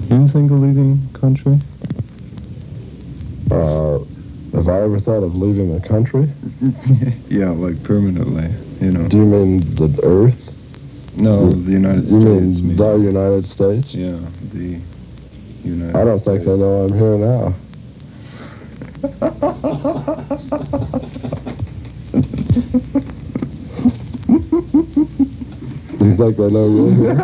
You think of leaving country? Have I ever thought of leaving the country? Yeah, like permanently, you know. Do you mean the Earth? No, the United You States. mean the United States? Yeah, the United States. I don't think they know I'm here now. Do you think they know you're here?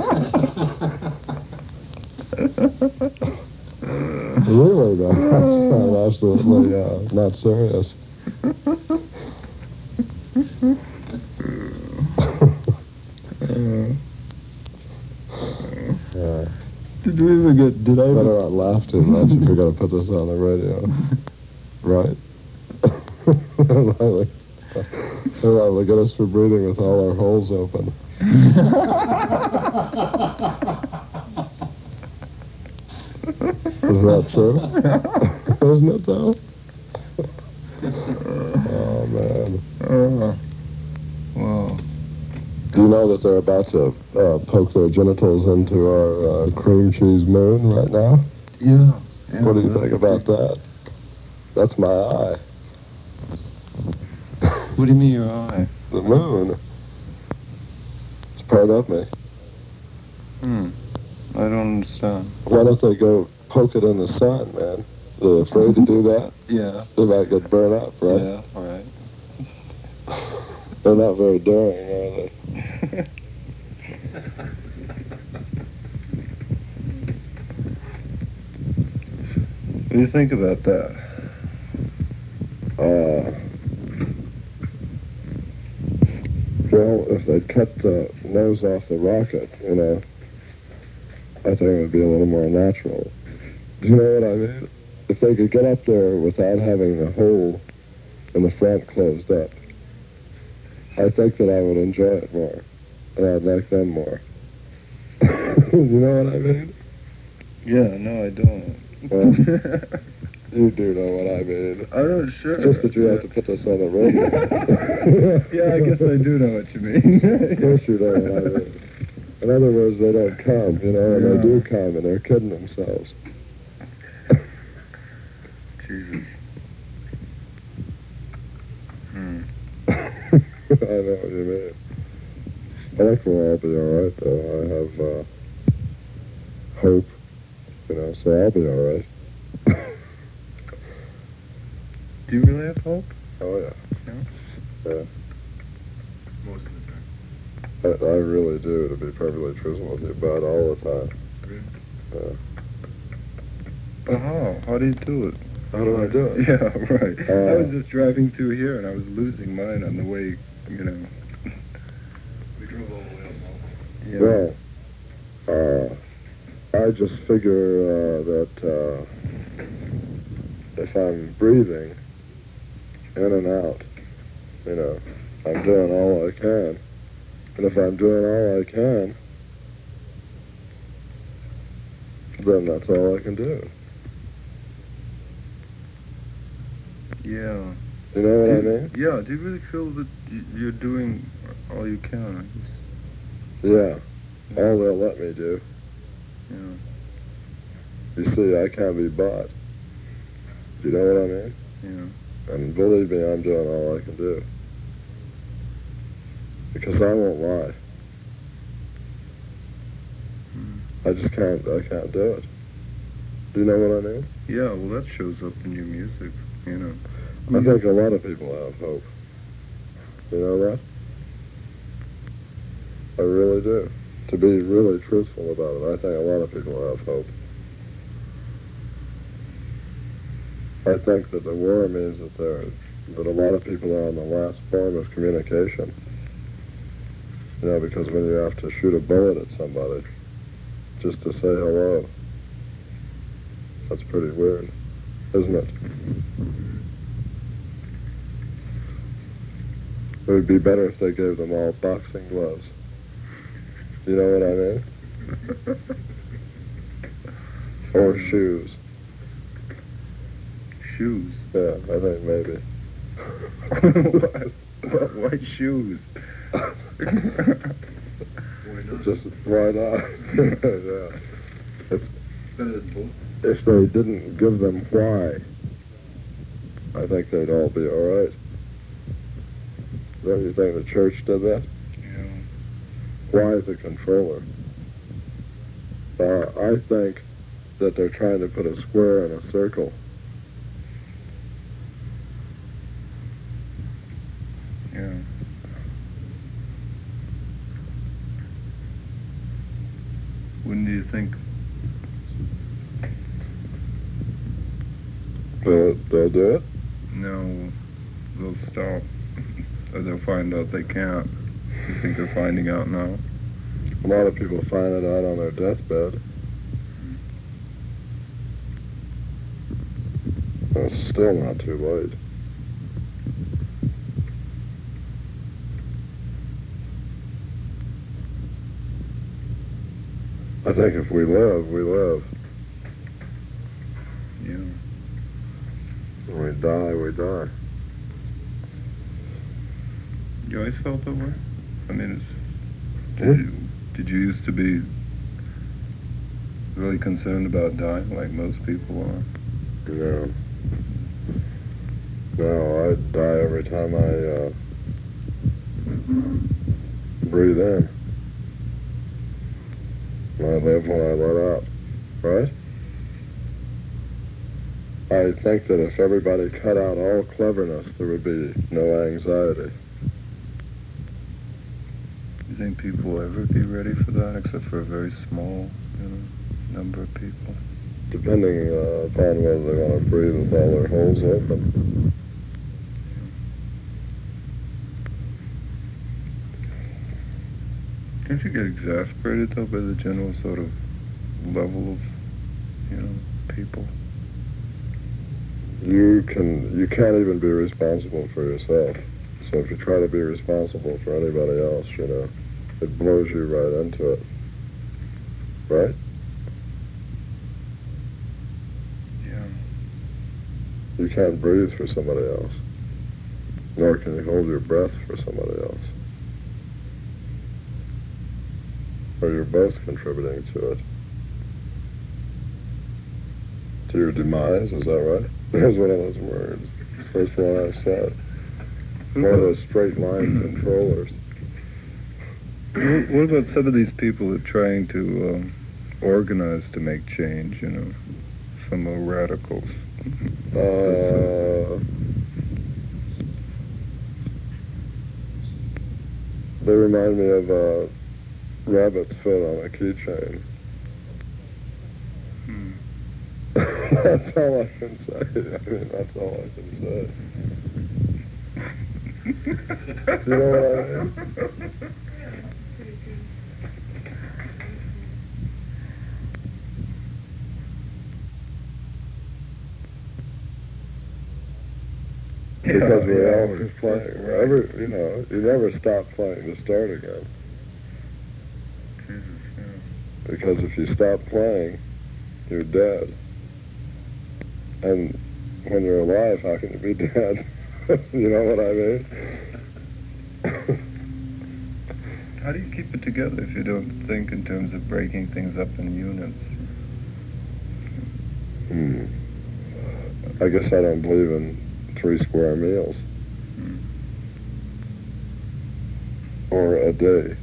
Really, though? I'm absolutely not serious. Did we ever get? Did I ever? Better not laugh too much if you're going to put this on the radio. Right? Look at us for breathing with all our holes open. Is that true? Isn't it, though? Oh, man. Well. Do you know that they're about to poke their genitals into our cream cheese moon right now? Yeah. What do you think about that? That's my eye. What do you mean your eye? The moon. It's part of me. I don't understand. Why don't they go poke it in the sun, man? They're afraid to do that? Yeah. They might get burned up, right? Yeah, right. They're not very daring, are they? What do you think about that? Well, if they cut the nose off the rocket, you know, I think it would be a little more natural. Do you know what I mean? If they could get up there without having the hole in the front closed up, I think that I would enjoy it more, and I'd like them more. You know what I mean? Yeah, no, I don't. Well, you do know what I mean. I'm not sure. It's just that you have to put this on the radio. Yeah, I guess I do know what you mean. Of course you know what I mean. In other words, they don't come, you know, and they do come, and they're kidding themselves. Jesus. I know what you mean. I think we'll all be all right, though. I have hope, you know, so I'll be all right. Do you really have hope? Oh, yeah. Yeah. Most of the time. I really do, to be perfectly truthful with you, about all the time. Really? But how? How do you do it? How do I do it? Yeah, right. I was just driving through here, and I was losing mine on the way, you know. We drove all the way up. Yeah. Well, I just figure that if I'm breathing in and out, you know, I'm doing all I can. And if I'm doing all I can, then that's all I can do. Yeah. You know what I mean? Yeah, do you really feel that you're doing all you can? Yeah. All they'll let me do. Yeah. You see, I can't be bought. Do you know what I mean? Yeah. And believe me, I'm doing all I can do. Because I won't lie. I just can't do it. Do you know what I mean? Yeah, well, that shows up in your music, you know. I think a lot of people have hope. You know that? I really do. To be really truthful about it, I think a lot of people have hope. I think that the war means that a lot of people are on the last form of communication. You know, because when you have to shoot a bullet at somebody, just to say hello, that's pretty weird, isn't it? It would be better if they gave them all boxing gloves. Do you know what I mean? Or shoes. Shoes? Yeah, I think maybe. Why shoes? Just why not? Yeah. if they didn't give them why, I think they'd all be all right. Don't you think the church did that? Yeah. Why is a controller? I think that they're trying to put a square in a circle. Yeah. When do you think They'll do it? no, they'll stop? Or they'll find out they can't? You think they're finding out now? A lot of people find it out on their deathbed. It's still not too late. I think if we live, we live. Yeah. When we die, we die. You always felt that way? I mean, Hmm? did you used to be really concerned about dying like most people are? No. No, I die every time I breathe in. And I live when I let out. Right? I think that if everybody cut out all cleverness, there would be no anxiety. You think people will ever be ready for that, except for a very small, number of people? Depending upon whether they want to breathe with all their holes open. Don't you get exasperated, though, by the general sort of level of, people? You can't even be responsible for yourself. So if you try to be responsible for anybody else, it blows you right into it. Right? Yeah. You can't breathe for somebody else. Nor can you hold your breath for somebody else. Or you're both contributing to it. To your demise, is that right? There's one of those words. First one I said. One of those straight line controllers. What about some of these people that are trying to organize to make change, some more radicals? They remind me of a rabbit's foot on a keychain. That's all I can say. I mean, that's all I can say. Do you know what I mean? Because we're always playing. You never stop playing to start again. Because if you stop playing, you're dead. And when you're alive, how can you be dead? You know what I mean? How do you keep it together if you don't think in terms of breaking things up in units? I guess I don't believe in 3 square meals. Or a day.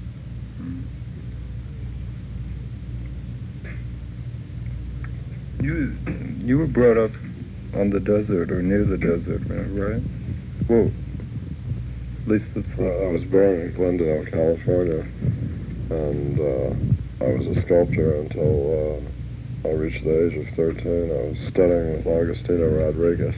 You were brought up on the desert or near the desert, right? Well, at least that's what I was born in Glendale, California, and I was a sculptor until I reached the age of 13. I was studying with Agostinho Rodriguez,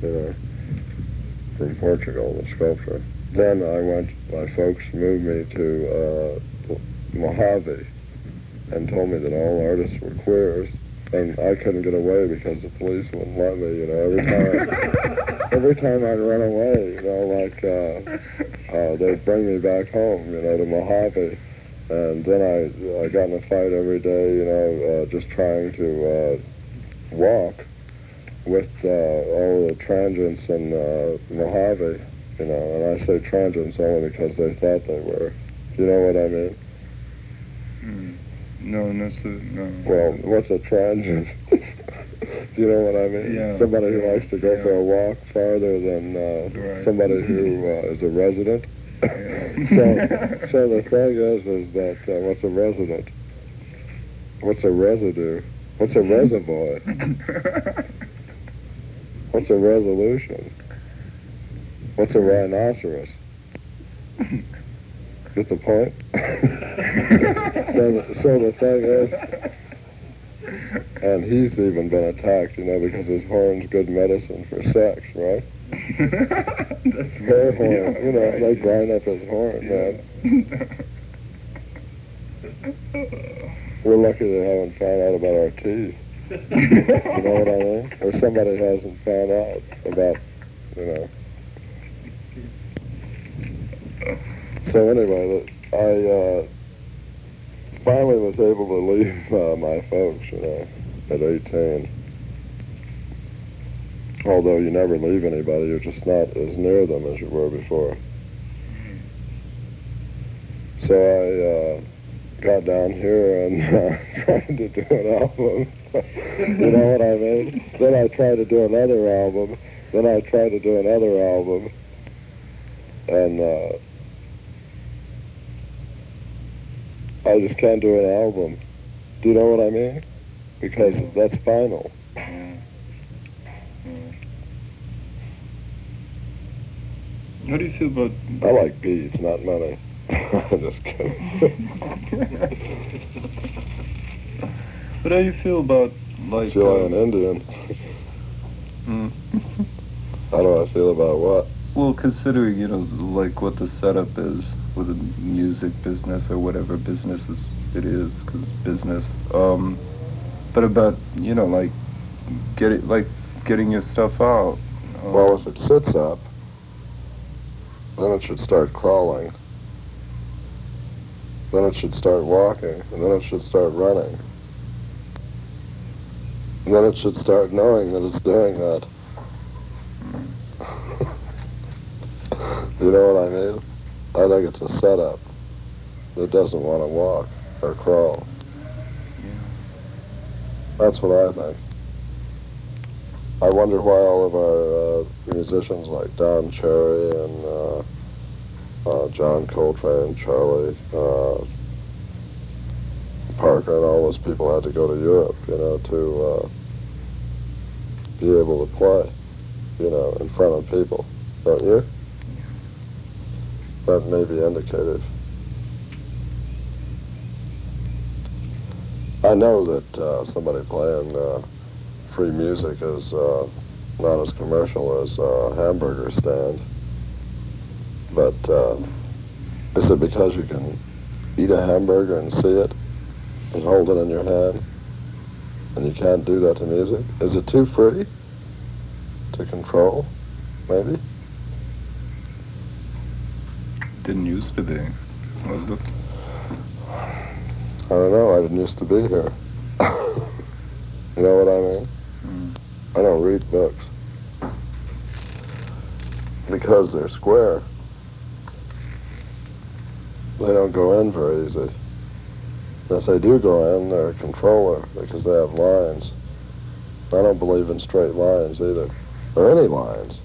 from Portugal, the sculptor. Then my folks moved me to Mojave and told me that all artists were queers. And I couldn't get away because the police wouldn't let me, every time I'd run away, they'd bring me back home, to Mojave. And then I got in a fight every day, just trying to walk with all the transients in Mojave, and I say transients only because they thought they were. Do you know what I mean? No, no. Well, what's a transient? Do you know what I mean? Yeah. Somebody who likes to go for a walk farther than Right. somebody who is a resident. Yeah. So the thing is that what's a resident? What's a residue? What's a reservoir? What's a resolution? What's a rhinoceros? Get the point? so the thing is, and he's even been attacked, because his horn's good medicine for sex, right? That's Hair horn, yeah, right. they grind up his horn, man. We're lucky they haven't found out about our teeth. You know what I mean? Or somebody hasn't found out about, So anyway, I finally was able to leave my folks, at 18. Although you never leave anybody, you're just not as near them as you were before. So I got down here and tried to do an album. You know what I mean? Then I tried to do another album. Then I tried to do another album. And I just can't do an album. Do you know what I mean? Because that's final. How do you feel about... I like beads, not money. I'm just kidding. But how do you feel about, like... Chilean Indian. How do I feel about what? Well, considering, like what the setup is with the music business or whatever business it is, because business. But about, like, getting your stuff out. Well, if it sits up, then it should start crawling. Then it should start walking, and then it should start running. And then it should start knowing that it's doing that. Do you know what I mean? I think it's a setup that doesn't want to walk or crawl. That's what I think. I wonder why all of our musicians like Don Cherry and John Coltrane, Charlie Parker, and all those people had to go to Europe, to be able to play, in front of people, don't you? That may be indicative. I know that somebody playing free music is not as commercial as a hamburger stand. But is it because you can eat a hamburger and see it and hold it in your hand, and you can't do that to music? Is it too free to control, maybe? Didn't used to be, was it? I don't know, I didn't used to be here. You know what I mean? I don't read books. Because they're square. They don't go in very easy. And if they do go in, they're a controller because they have lines. I don't believe in straight lines either, or any lines.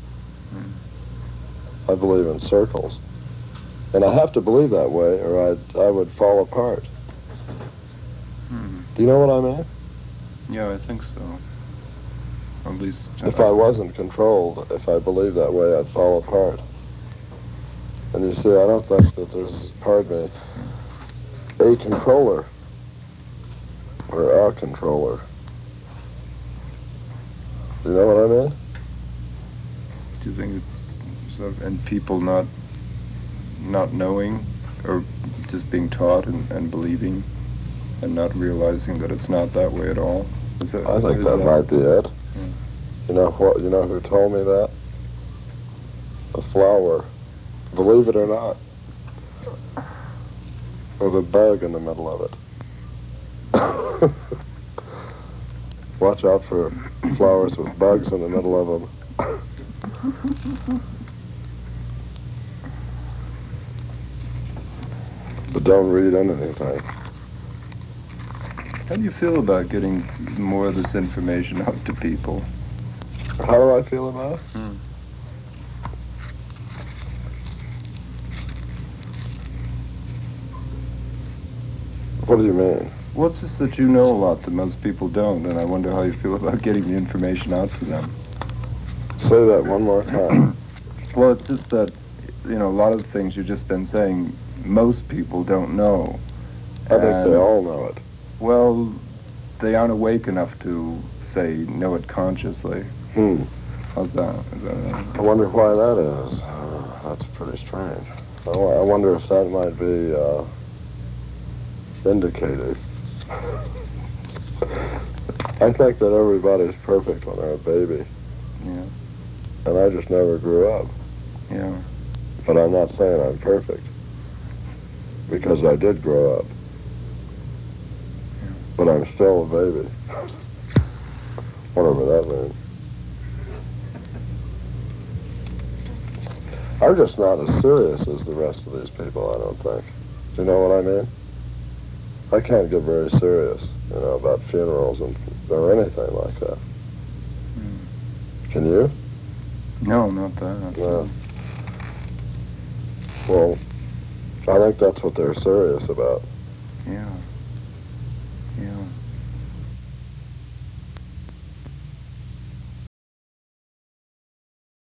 I believe in circles. And I have to believe that way or I would fall apart. Do you know what I mean? Yeah, I think so. At least... If I wasn't controlled, if I believed that way, I'd fall apart. And you see, I don't think that there's, pardon me, a controller or a controller. Do you know what I mean? Do you think it's and people not knowing or just being taught and believing and not realizing that it's not that way at all? I think that might be it. Yeah. You know what? You know who told me that? A flower. Believe it or not. With a bug in the middle of it. Watch out for flowers with bugs in the middle of them. But don't read into anything. How do you feel about getting more of this information out to people? How do I feel about it? What do you mean? Well, it's just that you know a lot that most people don't, and I wonder how you feel about getting the information out to them. Say that one more time. Well, it's just that, you know, a lot of the things you've just been saying, most people don't know. I think they all know it. Well, they aren't awake enough to, say, know it consciously. How's that? Is that I wonder why that is. That's pretty strange. I wonder if that might be indicated. I think that everybody's perfect when they're a baby. Yeah. And I just never grew up. Yeah. But I'm not saying I'm perfect. Because I did grow up. Yeah. But I'm still a baby. Whatever that means. I'm just not as serious as the rest of these people, I don't think. Do you know what I mean? I can't get very serious, you know, about funerals or anything like that. Can you? No, not that. No. Well, I think that's what they're serious about. Yeah. Yeah.